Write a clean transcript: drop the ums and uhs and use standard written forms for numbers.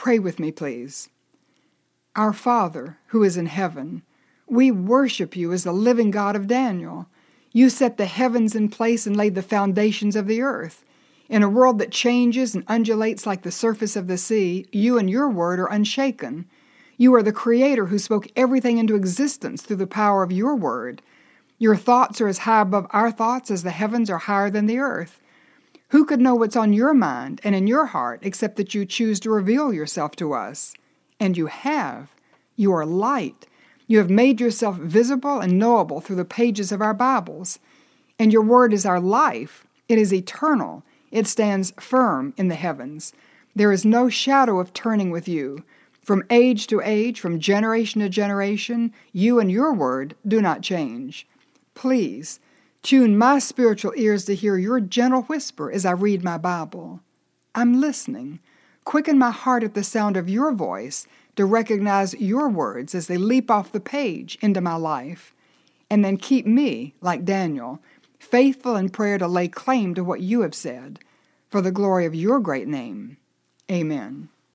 Pray with me, please. Our Father, who is in heaven, we worship you as the living God of Daniel. You set the heavens in place and laid the foundations of the earth. In a world that changes and undulates like the surface of the sea, you and your word are unshaken. You are the Creator who spoke everything into existence through the power of your word. Your thoughts are as high above our thoughts as the heavens are higher than the earth. Who could know what's on your mind and in your heart except that you choose to reveal yourself to us? And you have. You are light. You have made yourself visible and knowable through the pages of our Bibles. And your word is our life. It is eternal. It stands firm in the heavens. There is no shadow of turning with you. From age to age, from generation to generation, you and your word do not change. Please, tune my spiritual ears to hear your gentle whisper as I read my Bible. I'm listening. Quicken my heart at the sound of your voice to recognize your words as they leap off the page into my life. And then keep me, like Daniel, faithful in prayer to lay claim to what you have said, for the glory of your great name. Amen.